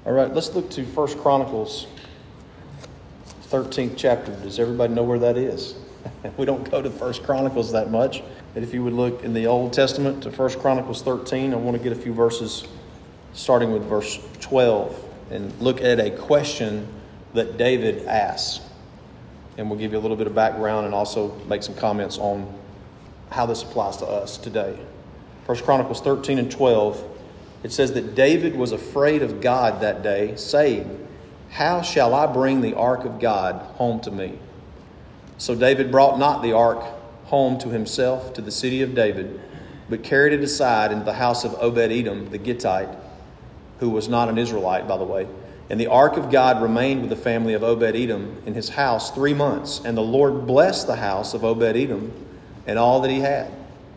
All right, let's look to 1 Chronicles 13th chapter. Does everybody know where that is? We don't go to 1 Chronicles that much. And if you would look in the Old Testament to 1 Chronicles 13, I want to get a few verses starting with verse 12 and look at a question that David asks. And we'll give you a little bit of background and also make some comments on how this applies to us today. 1 Chronicles 13 and 12, it says that David was afraid of God that day, saying, "How shall I bring the ark of God home to me?" So David brought not the ark home to himself to the city of David, but carried it aside into the house of Obed-Edom the Gittite, who was not an Israelite, by the way. And the ark of God remained with the family of Obed-Edom in his house 3 months. And the Lord blessed the house of Obed-Edom and all that he had.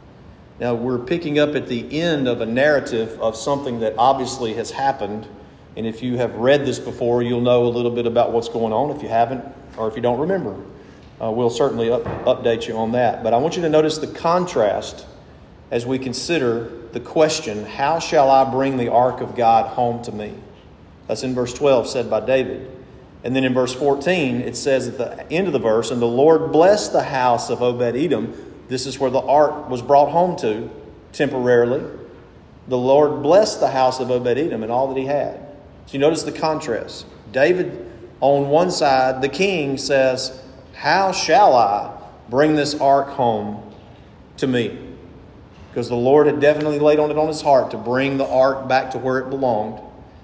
Now we're picking up at the end of a narrative of something that obviously has happened. And if you have read this before, you'll know a little bit about what's going on. If you haven't, or if you don't remember, we'll certainly update you on that. But I want you to notice the contrast as we consider the question, how shall I bring the ark of God home to me? That's in verse 12 said by David. And then in verse 14, it says at the end of the verse, and the Lord blessed the house of Obed-Edom. This is where the ark was brought home to temporarily. The Lord blessed the house of Obed-Edom and all that he had. So you notice the contrast. David on one side, the king says, how shall I bring this ark home to me? Because the Lord had definitely laid on his heart to bring the ark back to where it belonged.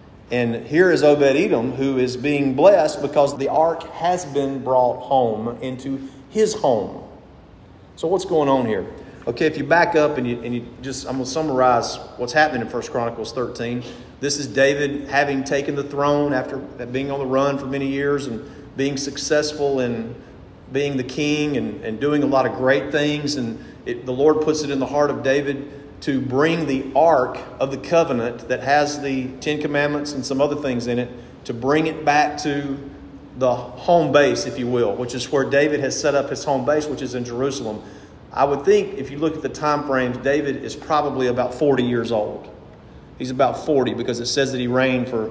And here is Obed-Edom, who is being blessed because the ark has been brought home into his home. So what's going on here? Okay, if you back up and you just, I'm going to summarize what's happening in 1 Chronicles 13. This is David having taken the throne after being on the run for many years and being successful in being the king and doing a lot of great things. And the Lord puts it in the heart of David to bring the Ark of the Covenant that has the Ten Commandments and some other things in it, to bring it back to the home base, if you will, which is where David has set up his home base, which is in Jerusalem. I would think if you look at the time frames, David is probably about 40 years old. He's about 40 because it says that he reigned for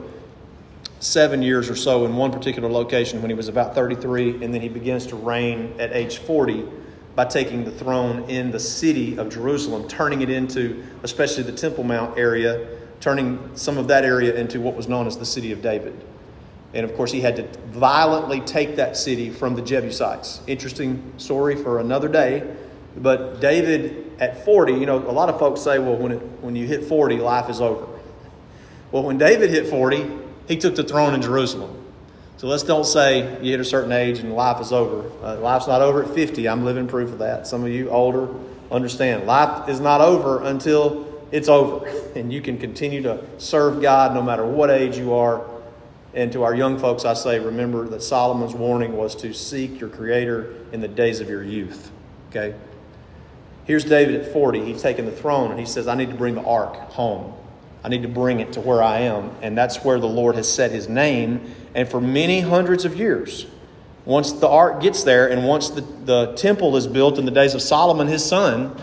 7 years or so in one particular location when he was about 33, and then he begins to reign at age 40 by taking the throne in the city of Jerusalem, turning it into, especially the Temple Mount area, turning some of that area into what was known as the city of David. And of course, he had to violently take that city from the Jebusites. Interesting story for another day. But David at 40, a lot of folks say, well, when you hit 40, life is over. Well, when David hit 40, he took the throne in Jerusalem. So let's don't say you hit a certain age and life is over. Life's not over at 50. I'm living proof of that. Some of you older understand. Life is not over until it's over. And you can continue to serve God no matter what age you are. And to our young folks, I say, remember that Solomon's warning was to seek your Creator in the days of your youth. Okay? Here's David at 40. He's taken the throne and he says, I need to bring the ark home. I need to bring it to where I am. And that's where the Lord has set his name. And for many hundreds of years, once the ark gets there and once the temple is built in the days of Solomon, his son,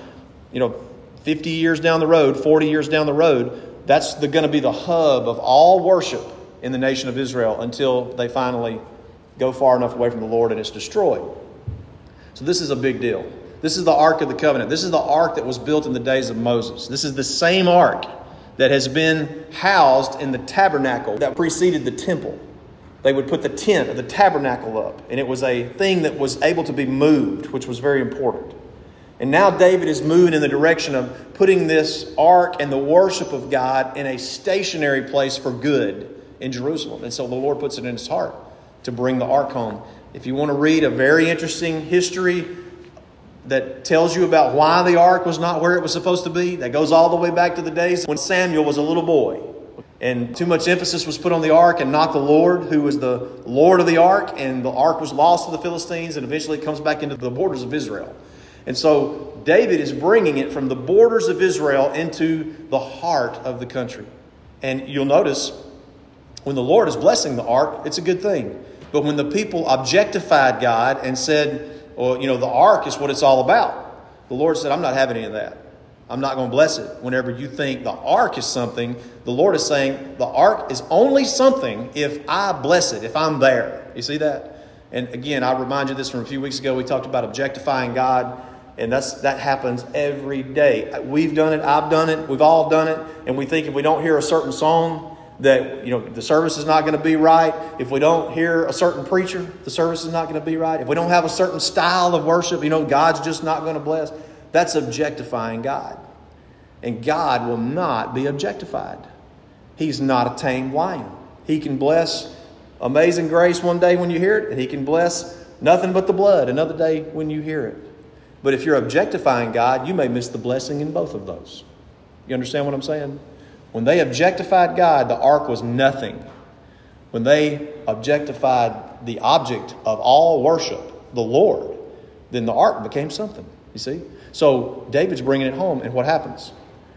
50 years down the road, 40 years down the road, that's going to be the hub of all worship in the nation of Israel until they finally go far enough away from the Lord and it's destroyed. So this is a big deal. This is the Ark of the Covenant. This is the ark that was built in the days of Moses. This is the same ark that has been housed in the tabernacle that preceded the temple. They would put the tent of the tabernacle up, and it was a thing that was able to be moved, which was very important. And now David is moving in the direction of putting this ark and the worship of God in a stationary place for good in Jerusalem. And so the Lord puts it in his heart to bring the ark home. If you want to read a very interesting history that tells you about why the ark was not where it was supposed to be, that goes all the way back to the days when Samuel was a little boy. And too much emphasis was put on the ark and not the Lord, who was the Lord of the ark. And the ark was lost to the Philistines, and eventually it comes back into the borders of Israel. And so David is bringing it from the borders of Israel into the heart of the country. And you'll notice when the Lord is blessing the ark, it's a good thing. But when the people objectified God and said, well, the ark is what it's all about, the Lord said, I'm not having any of that. I'm not going to bless it. Whenever you think the ark is something, the Lord is saying the ark is only something if I bless it, if I'm there. You see that? And again, I remind you this from a few weeks ago. We talked about objectifying God. And that happens every day. We've done it. I've done it. We've all done it. And we think if we don't hear a certain song, that the service is not going to be right. If we don't hear a certain preacher, the service is not going to be right. If we don't have a certain style of worship, God's just not going to bless. That's objectifying God. And God will not be objectified. He's not a tamed lion. He can bless Amazing Grace one day when you hear it, and He can bless Nothing But the Blood another day when you hear it. But if you're objectifying God, you may miss the blessing in both of those. You understand what I'm saying? When they objectified God, the ark was nothing. When they objectified the object of all worship, the Lord, then the ark became something. You see? So David's bringing it home, and what happens?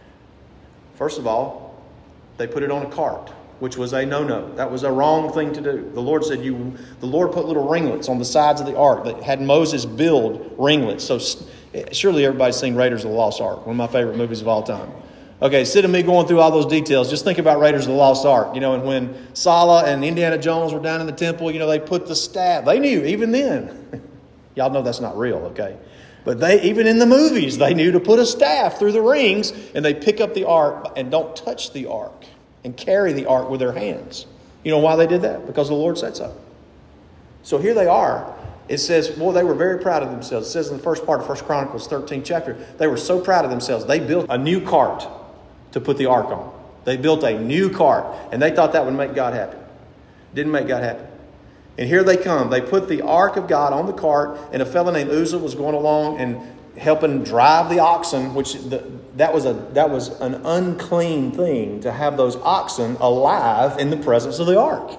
First of all, they put it on a cart, which was a no-no. That was a wrong thing to do. The Lord said, the Lord put little ringlets on the sides of the ark that had Moses build ringlets. So surely everybody's seen Raiders of the Lost Ark, one of my favorite movies of all time. Okay, instead of me going through all those details, just think about Raiders of the Lost Ark. And when Salah and Indiana Jones were down in the temple, they put the staff. They knew even then. Y'all know that's not real, okay? But even in the movies, they knew to put a staff through the rings, and they pick up the ark and don't touch the ark and carry the ark with their hands. You know why they did that? Because the Lord said so. So here they are. It says, boy, they were very proud of themselves. It says in the first part of 1 Chronicles 13th chapter, they were so proud of themselves. They built a new cart to put the ark on. They built a new cart, and they thought that would make God happy. Didn't make God happy. And here they come. They put the ark of God on the cart, and a fellow named Uzzah was going along and helping drive the oxen, which that was an unclean thing to have those oxen alive in the presence of the ark.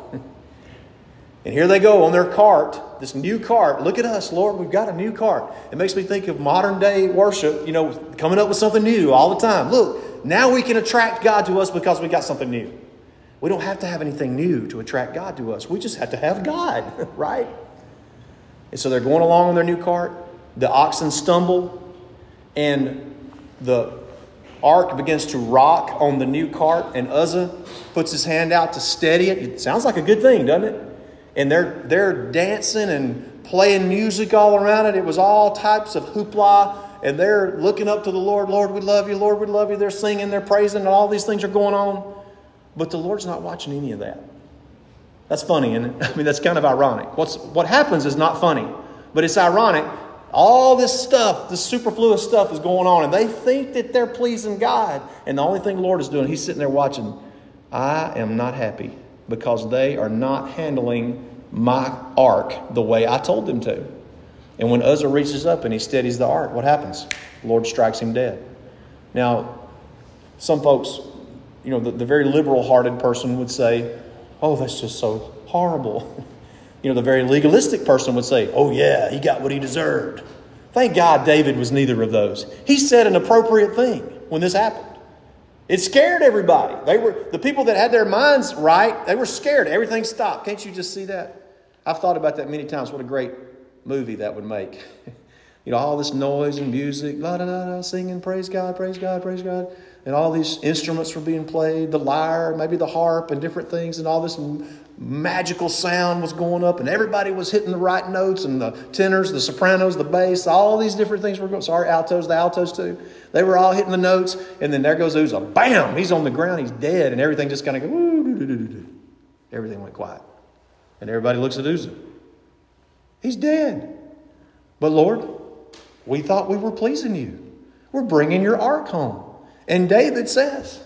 And here they go on their cart, this new cart. Look at us, Lord, we've got a new cart. It makes me think of modern day worship, coming up with something new all the time. Look, now we can attract God to us because we got something new. We don't have to have anything new to attract God to us. We just have to have God, right? And so they're going along on their new cart. The oxen stumble, and the ark begins to rock on the new cart, and Uzzah puts his hand out to steady it. It sounds like a good thing, doesn't it? And they're dancing and playing music all around it. It was all types of hoopla, and they're looking up to the Lord. Lord, we love you. Lord, we love you. They're singing, they're praising, and all these things are going on. But the Lord's not watching any of that. That's funny, and that's kind of ironic. What happens is not funny, but it's ironic. All this stuff, this superfluous stuff is going on, and they think that they're pleasing God. And the only thing the Lord is doing, He's sitting there watching. I am not happy because they are not handling my ark the way I told them to. And when Uzzah reaches up and he steadies the ark, what happens? The Lord strikes him dead. Now, some folks, the very liberal-hearted person would say, oh, that's just so horrible. The very legalistic person would say, oh yeah, he got what he deserved. Thank God David was neither of those. He said an appropriate thing when this happened. It scared everybody. The people that had their minds right, they were scared. Everything stopped. Can't you just see that? I've thought about that many times. What a great movie that would make. All this noise and music, la da da da, singing, praise God, praise God, praise God. And all these instruments were being played, the lyre, maybe the harp and different things, and all this magical sound was going up, and everybody was hitting the right notes, and the tenors, the sopranos, the bass, all these different things were going. Sorry, altos, the altos too. They were all hitting the notes, and then there goes Uzzah. Bam! He's on the ground, he's dead, and everything just kind of goes, everything went quiet. And everybody looks at Uzzah. He's dead. But Lord, we thought we were pleasing you. We're bringing your ark home. And David says,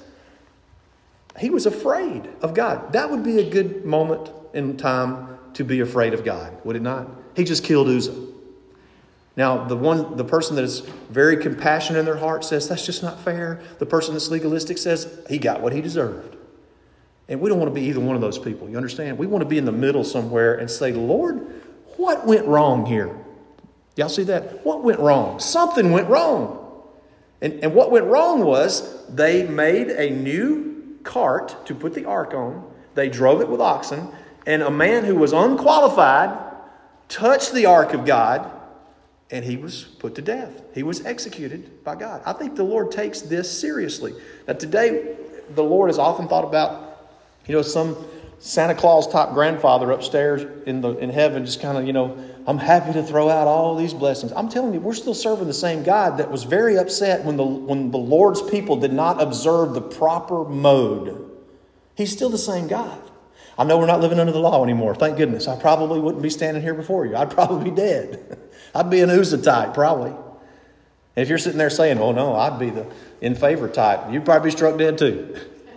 he was afraid of God. That would be a good moment in time to be afraid of God, would it not? He just killed Uzzah. Now, the person that is very compassionate in their heart says, that's just not fair. The person that's legalistic says, he got what he deserved. And we don't want to be either one of those people, you understand? We want to be in the middle somewhere and say, Lord, what went wrong here? Y'all see that? What went wrong? Something went wrong. And what went wrong was they made a new cart to put the ark on. They drove it with oxen. And a man who was unqualified touched the ark of God. and he was put to death. He was executed by God. I think the Lord takes this seriously. Now today, the Lord is often thought about, some Santa Claus type grandfather upstairs in heaven, just kind of, I'm happy to throw out all these blessings. I'm telling you, we're still serving the same God that was very upset when the Lord's people did not observe the proper mode. He's still the same God. I know we're not living under the law anymore. Thank goodness. I probably wouldn't be standing here before you. I'd probably be dead. I'd be an Uzzah type, probably. And if you're sitting there saying, oh no, I'd be the in favor type, you'd probably be struck dead too.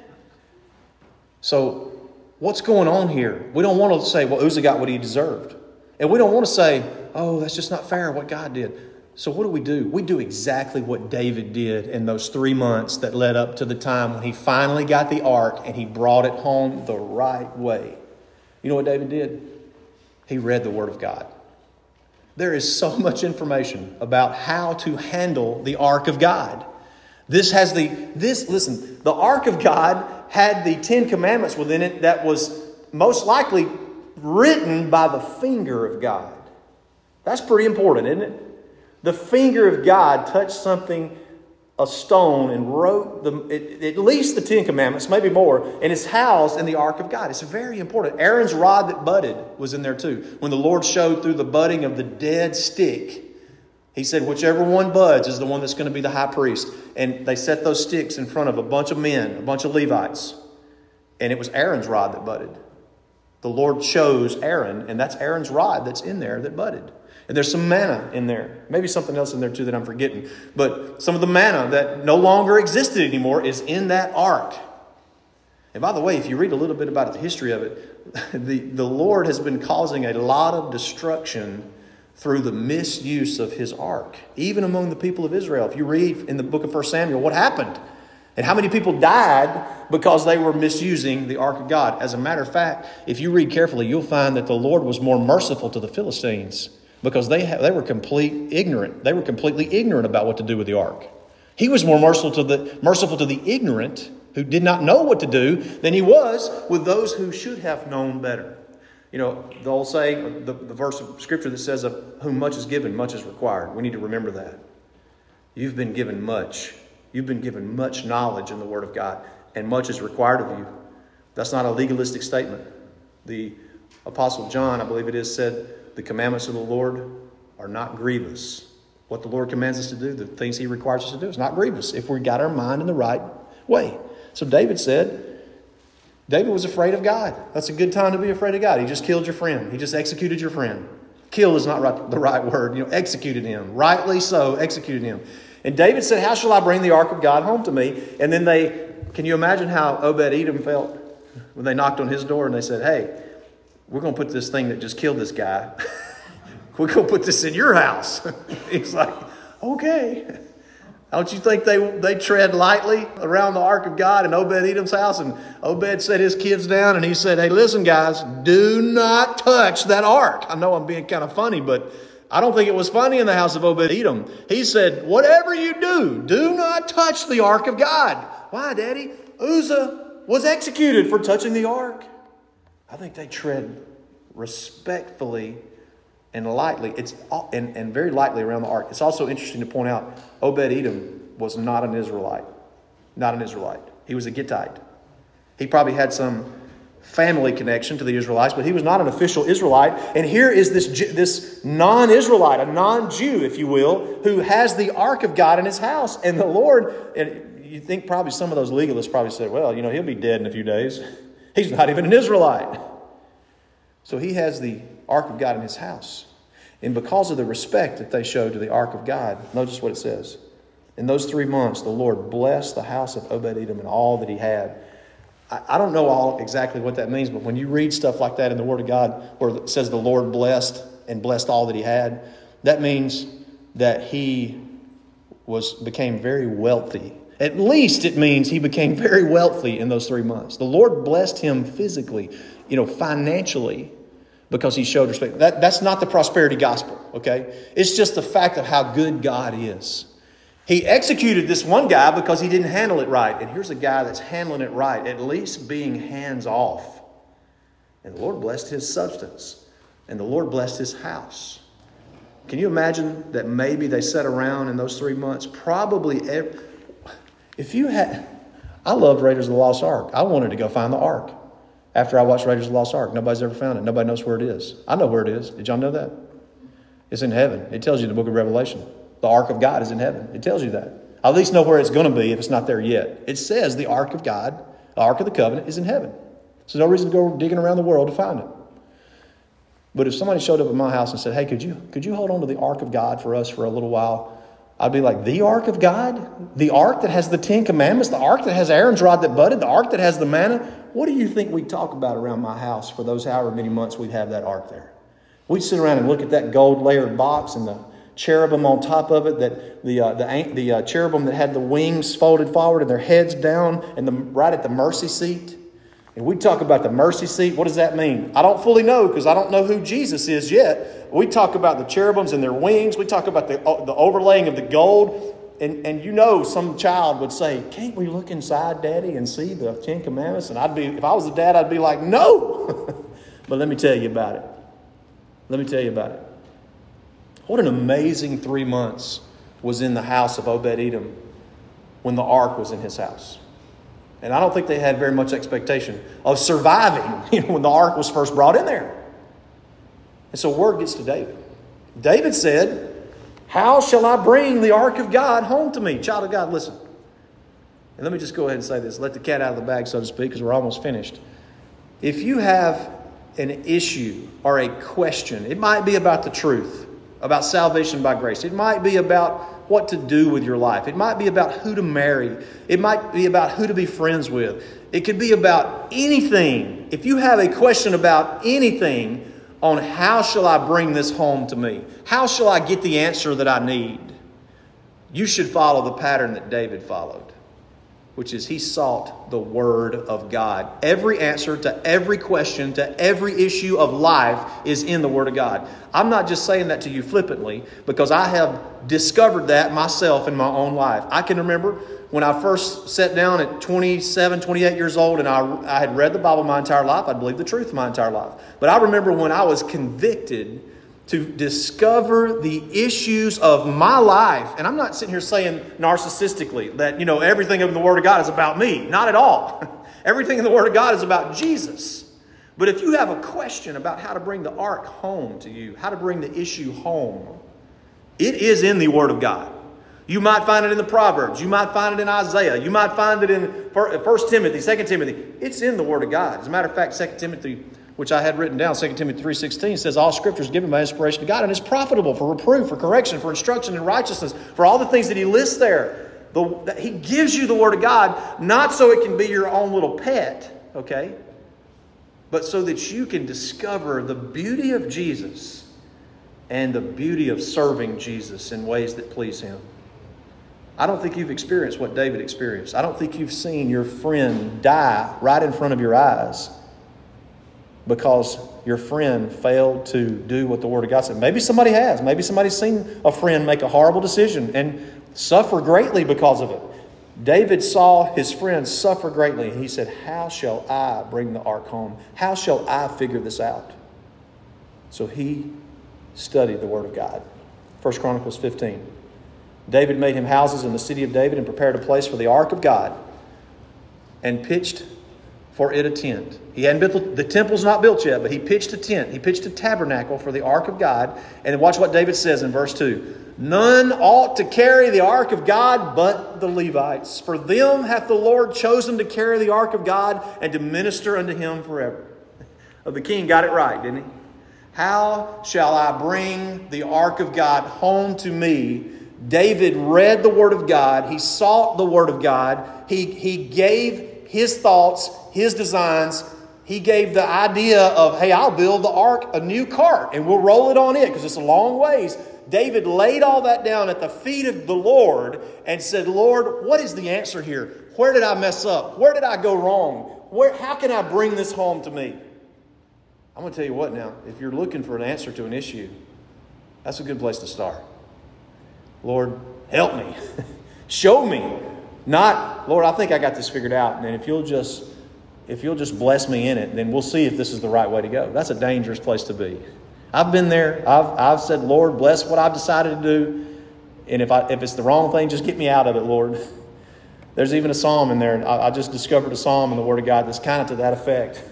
So what's going on here? We don't want to say, well, Uzzah got what he deserved. And we don't want to say, oh, that's just not fair what God did. So what do? We do exactly what David did in those 3 months that led up to the time when he finally got the ark and he brought it home the right way. You know what David did? He read the Word of God. There is so much information about how to handle the ark of God. Listen, the ark of God had the 10 Commandments within it that was most likely written by the finger of God. That's pretty important, isn't it? The finger of God touched a stone, and wrote at least the 10 Commandments, maybe more, and it's housed in the ark of God. It's very important. Aaron's rod that budded was in there too. When the Lord showed through the budding of the dead stick, he said, whichever one buds is the one that's going to be the high priest. And they set those sticks in front of a bunch of men, a bunch of Levites. And it was Aaron's rod that budded. The Lord chose Aaron, and that's Aaron's rod that's in there that budded. And there's some manna in there. Maybe something else in there too that I'm forgetting. But some of the manna that no longer existed anymore is in that ark. And by the way, if you read a little bit about the history of it, the Lord has been causing a lot of destruction through the misuse of his ark, even among the people of Israel. If you read in the book of 1 Samuel, what happened? And how many people died because they were misusing the ark of God? As a matter of fact, if you read carefully, you'll find that the Lord was more merciful to the Philistines because they were completely ignorant. They were completely ignorant about what to do with the ark. He was more merciful to the ignorant who did not know what to do than he was with those who should have known better. The old saying, the verse of Scripture that says, of whom much is given, much is required. We need to remember that. You've been given much. You've been given much knowledge in the Word of God, and much is required of you. That's not a legalistic statement. The Apostle John, I believe it is, said, the commandments of the Lord are not grievous. What the Lord commands us to do, the things he requires us to do, is not grievous if we got our mind in the right way. So David was afraid of God. That's a good time to be afraid of God. He just killed your friend. He just executed your friend. Kill is not the right word. Executed him. Rightly so, executed him. And David said, how shall I bring the ark of God home to me? And then can you imagine how Obed-Edom felt when they knocked on his door and they said, hey, we're going to put this thing that just killed this guy. We're going to put this in your house. He's like, okay. Don't you think they tread lightly around the ark of God in Obed-Edom's house? And Obed set his kids down and he said, hey, listen, guys, do not touch that ark. I know I'm being kind of funny, but I don't think it was funny in the house of Obed-Edom. He said, whatever you do not touch the ark of God. Why, Daddy? Uzzah was executed for touching the ark. I think they tread respectfully and lightly. And very lightly around the ark. It's also interesting to point out, Obed-Edom was not an Israelite. Not an Israelite. He was a Gittite. He probably had some family connection to the Israelites, but he was not an official Israelite. And here is this non-Israelite, a non-Jew, if you will, who has the ark of God in his house. And the Lord, and you think probably some of those legalists probably said, well, he'll be dead in a few days. He's not even an Israelite. So he has the ark of God in his house. And because of the respect that they showed to the ark of God, notice what it says. In those 3 months, the Lord blessed the house of Obed-Edom and all that he had. I don't know exactly what that means, but when you read stuff like that in the Word of God, where it says the Lord blessed and blessed all that he had, that means that he became very wealthy. At least it means he became very wealthy in those 3 months. The Lord blessed him physically, financially, because he showed respect. That's not the prosperity gospel, okay? It's just the fact of how good God is. He executed this one guy because he didn't handle it right. And here's a guy that's handling it right, at least being hands off. And the Lord blessed his substance. And the Lord blessed his house. Can you imagine that maybe they sat around in those 3 months? I loved Raiders of the Lost Ark. I wanted to go find the Ark. After I watched Raiders of the Lost Ark, nobody's ever found it. Nobody knows where it is. I know where it is. Did y'all know that? It's in heaven. It tells you in the book of Revelation. The Ark of God is in heaven. It tells you that. I at least know where it's going to be if it's not there yet. It says the Ark of God, the Ark of the Covenant, is in heaven. So no reason to go digging around the world to find it. But if somebody showed up at my house and said, hey, could you hold on to the Ark of God for us for a little while? I'd be like, the Ark of God? The Ark that has the 10 Commandments? The Ark that has Aaron's rod that budded? The Ark that has the manna? What do you think we'd talk about around my house for those however many months we'd have that Ark there? We'd sit around and look at that gold layered box and the cherubim on top of it, that the cherubim that had the wings folded forward and their heads down and right at the mercy seat. And we talk about the mercy seat. What does that mean? I don't fully know because I don't know who Jesus is yet. We talk about the cherubims and their wings. We talk about the overlaying of the gold. And some child would say, can't we look inside, Daddy, and see the 10 Commandments? And if I was the dad, I'd be like, no. But let me tell you about it. What an amazing 3 months was in the house of Obed-Edom when the ark was in his house. And I don't think they had very much expectation of surviving when the ark was first brought in there. And so word gets to David. David said, how shall I bring the ark of God home to me? Child of God, listen. And let me just go ahead and say this. Let the cat out of the bag, so to speak, because we're almost finished. If you have an issue or a question, it might be about the truth, about salvation by grace. It might be about what to do with your life. It might be about who to marry. It might be about who to be friends with. It could be about anything. If you have a question about anything on how shall I bring this home to me? How shall I get the answer that I need? You should follow the pattern that David followed, which is he sought the Word of God. Every answer to every question, to every issue of life is in the Word of God. I'm not just saying that to you flippantly because I have discovered that myself in my own life. I can remember when I first sat down at 27, 28 years old and I had read the Bible my entire life. I'd believed the truth my entire life. But I remember when I was convicted to discover the issues of my life. And I'm not sitting here saying narcissistically that, everything in the Word of God is about me. Not at all. Everything in the Word of God is about Jesus. But if you have a question about how to bring the ark home to you, how to bring the issue home, it is in the Word of God. You might find it in the Proverbs. You might find it in Isaiah. You might find it in 1 Timothy, 2 Timothy. It's in the Word of God. As a matter of fact, 2 Timothy, which I had written down, 2 Timothy 3:16 says, all Scripture is given by inspiration of God and is profitable for reproof, for correction, for instruction in righteousness, for all the things that he lists there. He gives you the Word of God, not so it can be your own little pet, okay? But so that you can discover the beauty of Jesus and the beauty of serving Jesus in ways that please Him. I don't think you've experienced what David experienced. I don't think you've seen your friend die right in front of your eyes because your friend failed to do what the Word of God said. Maybe somebody has. Maybe somebody's seen a friend make a horrible decision and suffer greatly because of it. David saw his friend suffer greatly. He said, how shall I bring the ark home? How shall I figure this out? So he studied the Word of God. 1 Chronicles 15. David made him houses in the city of David and prepared a place for the ark of God and pitched for it a tent. He hadn't built, the temple's not built yet, but he pitched a tent. He pitched a tabernacle for the ark of God. And watch what David says in verse 2. None ought to carry the ark of God but the Levites. For them hath the Lord chosen to carry the ark of God and to minister unto Him forever. The king got it right, didn't he? How shall I bring the ark of God home to me? David read the Word of God. He sought the Word of God. He gave his thoughts, his designs. He gave the idea of, hey, I'll build the ark a new cart and we'll roll it on it because it's a long ways. David laid all that down at the feet of the Lord and said, Lord, what is the answer here? Where did I mess up? Where did I go wrong? How can I bring this home to me? I'm going to tell you what now. If you're looking for an answer to an issue, that's a good place to start. Lord, help me. Show me. Not, Lord, I think I got this figured out. And if you'll just bless me in it, then we'll see if this is the right way to go. That's a dangerous place to be. I've been there. I've said, Lord, bless what I've decided to do. And if it's the wrong thing, just get me out of it, Lord. There's even a psalm in there. I just discovered a psalm in the Word of God that's kind of to that effect.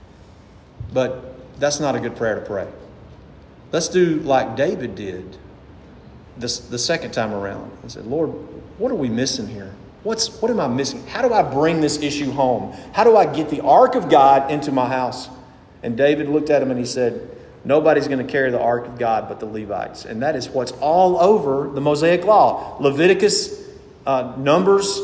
But that's not a good prayer to pray. Let's do like David did the second time around. He said, Lord, what are we missing here? What am I missing? How do I bring this issue home? How do I get the ark of God into my house? And David looked at him and he said, nobody's going to carry the ark of God but the Levites. And that is what's all over the Mosaic Law. Leviticus, Numbers,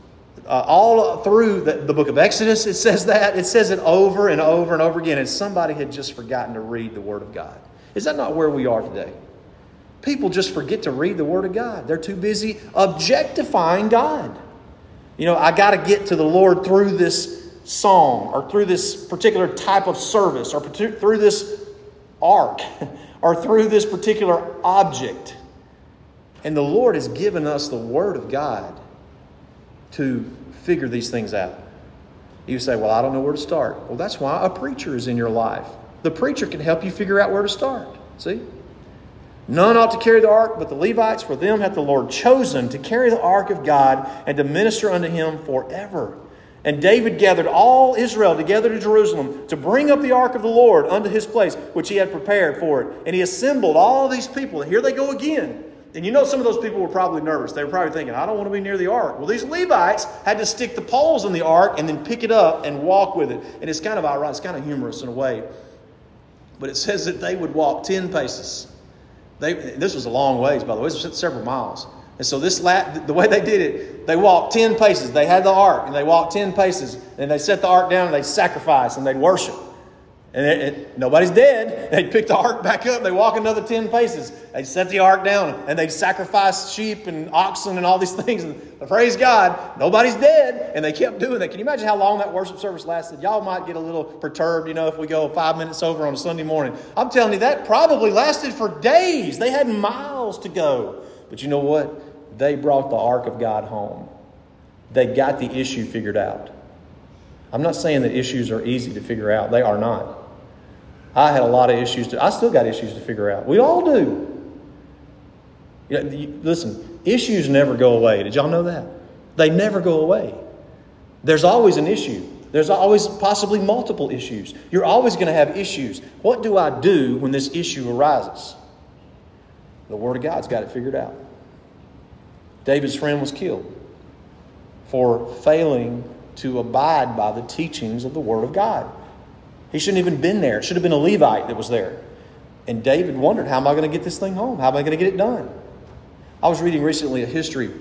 all through the book of Exodus, it says that. It says it over and over and over again. And somebody had just forgotten to read the Word of God. Is that not where we are today? People just forget to read the Word of God. They're too busy objectifying God. You know, I got to get to the Lord through this song or through this particular type of service or through this ark or through this particular object. And the Lord has given us the Word of God to figure these things out. You say, well, I don't know where to start. Well, that's why a preacher is in your life. The preacher can help you figure out where to start. See? None ought to carry the ark but the Levites, for them hath the Lord chosen to carry the ark of God and to minister unto him forever. And David gathered all Israel together to Jerusalem to bring up the ark of the Lord unto his place, which he had prepared for it. And he assembled all these people. And here they go again. And you know some of those people were probably nervous. They were probably thinking, I don't want to be near the ark. Well, these Levites had to stick the poles in the ark and then pick it up and walk with it. And it's kind of ironic. It's kind of humorous in a way. But it says that they would walk 10 paces. This was a long ways, by the way. It was several miles. And so the way they did it, they walked 10 paces. They had the ark, and they walked 10 paces. And they set the ark down, and they'd sacrifice, and they'd worship. And nobody's dead. They'd pick the ark back up. They walk another 10 paces. They'd set the ark down, and they'd sacrifice sheep and oxen and all these things. And praise God, nobody's dead. And they kept doing that. Can you imagine how long that worship service lasted? Y'all might get a little perturbed, if we go 5 minutes over on a Sunday morning. I'm telling you, that probably lasted for days. They had miles to go. But you know what? They brought the ark of God home. They got the issue figured out. I'm not saying that issues are easy to figure out. They are not. I had a lot of issues. I still got issues to figure out. We all do. Listen, issues never go away. Did y'all know that? They never go away. There's always an issue. There's always possibly multiple issues. You're always going to have issues. What do I do when this issue arises? The Word of God's got it figured out. David's friend was killed for failing to abide by the teachings of the Word of God. He shouldn't have even been there. It should have been a Levite that was there. And David wondered, how am I going to get this thing home? How am I going to get it done? I was reading recently a history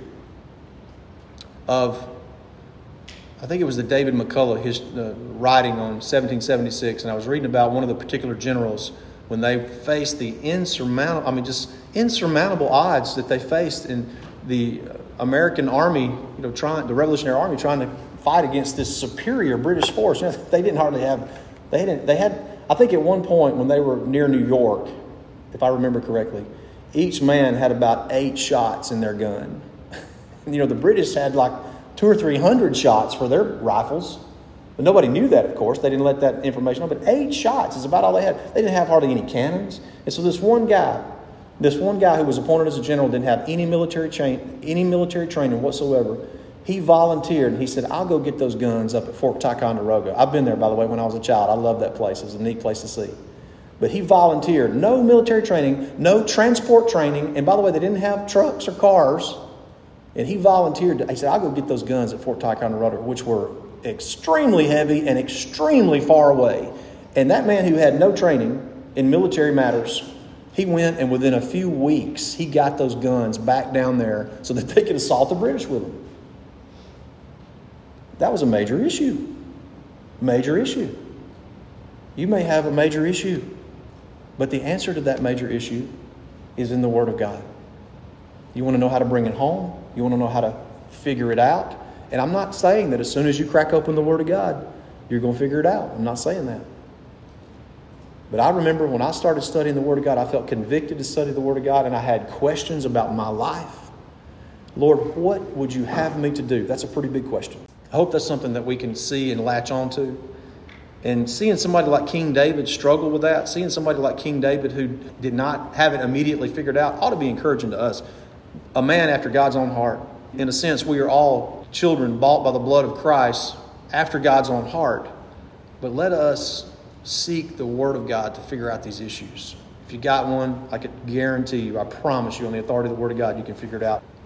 of, I think it was the David McCullough writing on 1776. And I was reading about one of the particular generals when they faced the insurmountable odds that they faced in the American army, the Revolutionary Army trying to fight against this superior British force. They didn't hardly have... They had, I think at one point when they were near New York, if I remember correctly, each man had about 8 shots in their gun. The British had like 200 or 300 shots for their rifles. But nobody knew that, of course. They didn't let that information know. But 8 shots is about all they had. They didn't have hardly any cannons. And so this one guy who was appointed as a general didn't have any military training whatsoever. He volunteered and he said, I'll go get those guns up at Fort Ticonderoga. I've been there, by the way, when I was a child. I love that place. It was a neat place to see. But he volunteered. No military training, no transport training. And by the way, they didn't have trucks or cars. And he volunteered. He said, I'll go get those guns at Fort Ticonderoga, which were extremely heavy and extremely far away. And that man who had no training in military matters, he went and within a few weeks, he got those guns back down there so that they could assault the British with them. That was a major issue. Major issue. You may have a major issue, but the answer to that major issue is in the Word of God. You want to know how to bring it home? You want to know how to figure it out? And I'm not saying that as soon as you crack open the Word of God, you're going to figure it out. I'm not saying that. But I remember when I started studying the Word of God, I felt convicted to study the Word of God, and I had questions about my life. Lord, what would you have me to do? That's a pretty big question. I hope that's something that we can see and latch on to. And seeing somebody like King David struggle with that, seeing somebody like King David who did not have it immediately figured out, ought to be encouraging to us. A man after God's own heart. In a sense, we are all children bought by the blood of Christ after God's own heart. But let us seek the Word of God to figure out these issues. If you got one, I could guarantee you, I promise you, on the authority of the Word of God, you can figure it out.